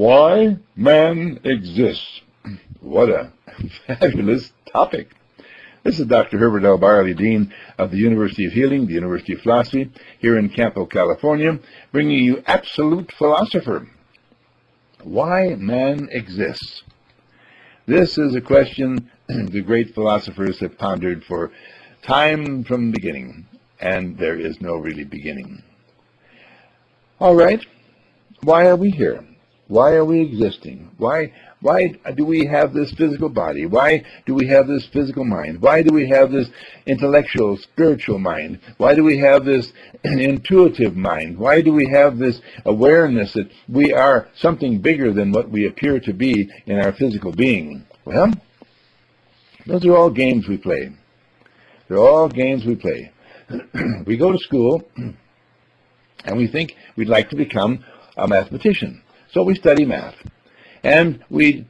Why man exists. What a fabulous topic. This is Dr. Herbert L. Barley, Dean of the University of Healing, the University of Philosophy, here in Campo, California, bringing you Absolute Philosopher. Why man exists. This is a question the great philosophers have pondered for time from the beginning, and there is no really beginning. All right, why are we here? Why are we existing? Why do we have this physical body? Why do we have this physical mind? Why do we have this intellectual, spiritual mind? Why do we have this intuitive mind? Why do we have this awareness that we are something bigger than what we appear to be in our physical being? Well, those are all games we play. They're all games we play. We go to school and we think we'd like to become a mathematician. So we study math, and we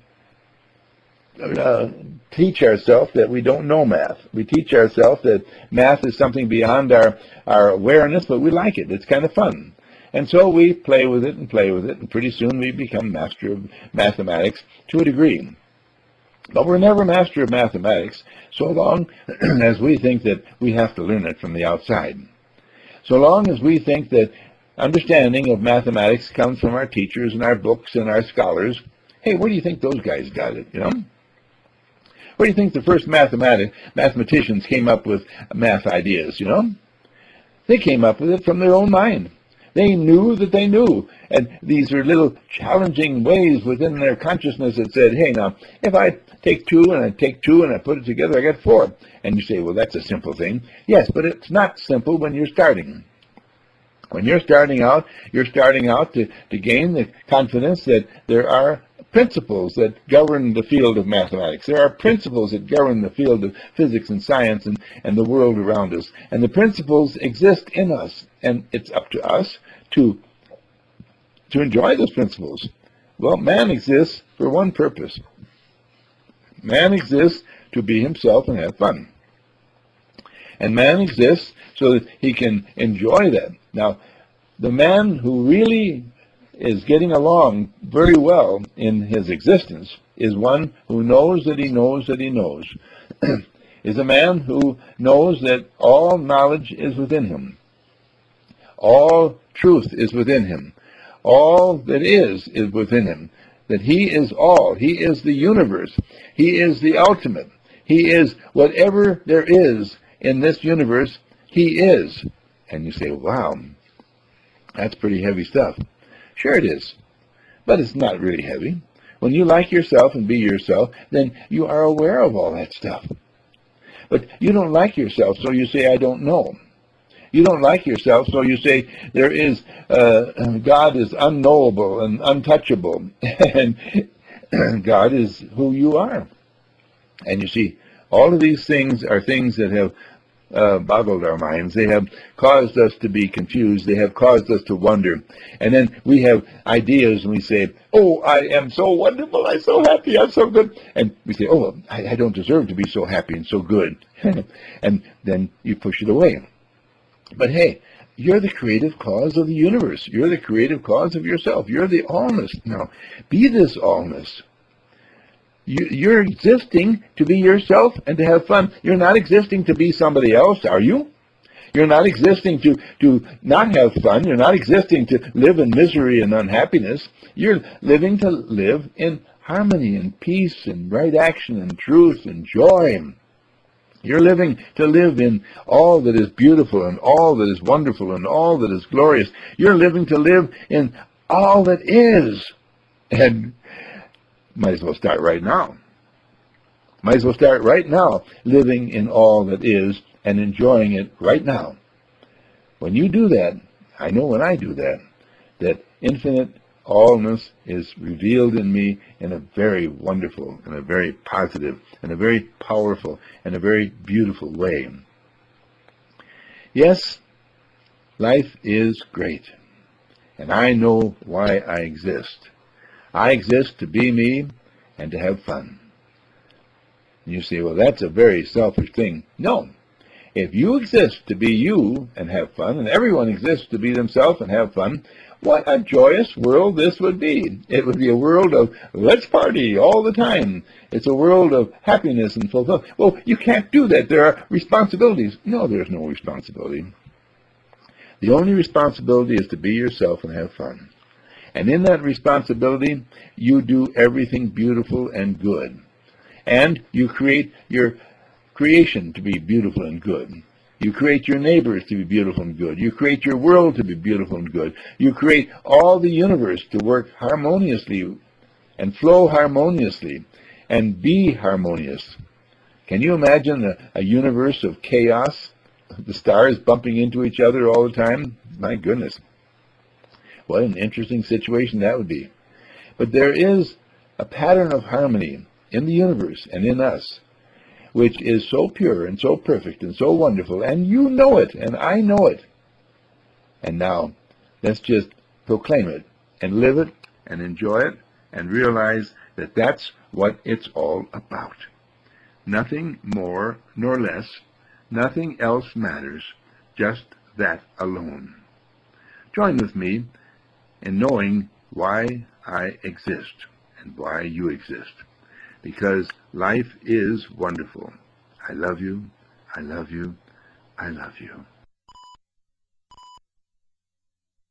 teach ourselves that we don't know math. We teach ourselves that math is something beyond our awareness, but we like it. It's kind of fun. And so we play with it, and pretty soon we become master of mathematics to a degree. But we're never master of mathematics so long as we think that we have to learn it from the outside. So long as we think that understanding of mathematics comes from our teachers and our books and our scholars. Hey, where do you think those guys got it, Where do you think the first mathematicians came up with math ideas, They came up with it from their own mind. They knew that they knew. And these are little challenging ways within their consciousness that said, hey, now, if I take 2 and I take 2 and I put it together, I get 4. And you say, well, that's a simple thing. Yes, but it's not simple when you're starting. When you're starting out to gain the confidence that there are principles that govern the field of mathematics. There are principles that govern the field of physics and science and the world around us. And the principles exist in us, and it's up to us to enjoy those principles. Well, man exists for one purpose. Man exists to be himself and have fun. And man exists so that he can enjoy that. Now, the man who really is getting along very well in his existence is one who knows that he knows that he knows. Is a man who knows that all knowledge is within him. All truth is within him. All that is within him. That he is all. He is the universe. He is the ultimate. He is whatever there is in this universe, he is. And you say, wow, that's pretty heavy stuff. Sure it is, but it's not really heavy. When you like yourself and be yourself, then you are aware of all that stuff. But you don't like yourself, so you say, I don't know. You don't like yourself, so you say, there is, God is unknowable and untouchable, and God is who you are. And you see, all of these things are things that have boggled our minds. They have caused us to be confused. They have caused us to wonder. And then we have ideas and we say, oh, I am so wonderful. I'm so happy. I'm so good. And we say, oh, I don't deserve to be so happy and so good. And then you push it away. But hey, you're the creative cause of the universe. You're the creative cause of yourself. You're the allness. Now, be this allness. You're existing to be yourself and to have fun. You're not existing to be somebody else, are you? You're not existing to not have fun. You're not existing to live in misery and unhappiness. You're living to live in harmony and peace and right action and truth and joy. You're living to live in all that is beautiful and all that is wonderful and all that is glorious. You're living to live in all that is. And might as well start right now. Might as well start right now living in all that is and enjoying it right now. When you do that, I know when I do that, that infinite allness is revealed in me in a very wonderful and a very positive and a very powerful and a very beautiful way. Yes, life is great, and I know why I exist. I exist to be me and to have fun. And you say, well, that's a very selfish thing. No, If you exist to be you and have fun, and everyone exists to be themselves and have fun, what a joyous world this would be. It would be a world of let's party all the time. It's a world of happiness and fulfillment. Well, you can't do that. There are responsibilities. No, there's no responsibility. The only responsibility is to be yourself and have fun. And in that responsibility, you do everything beautiful and good. And you create your creation to be beautiful and good. You create your neighbors to be beautiful and good. You create your world to be beautiful and good. You create all the universe to work harmoniously and flow harmoniously and be harmonious. Can you imagine a universe of chaos? The stars bumping into each other all the time? My goodness. What an interesting situation that would be. But there is a pattern of harmony in the universe and in us, which is so pure and so perfect and so wonderful, and you know it, and I know it. And now, let's just proclaim it, and live it, and enjoy it, and realize that that's what it's all about. Nothing more nor less, nothing else matters, just that alone. Join with me in knowing why I exist and why you exist. Because life is wonderful. I love you, I love you, I love you.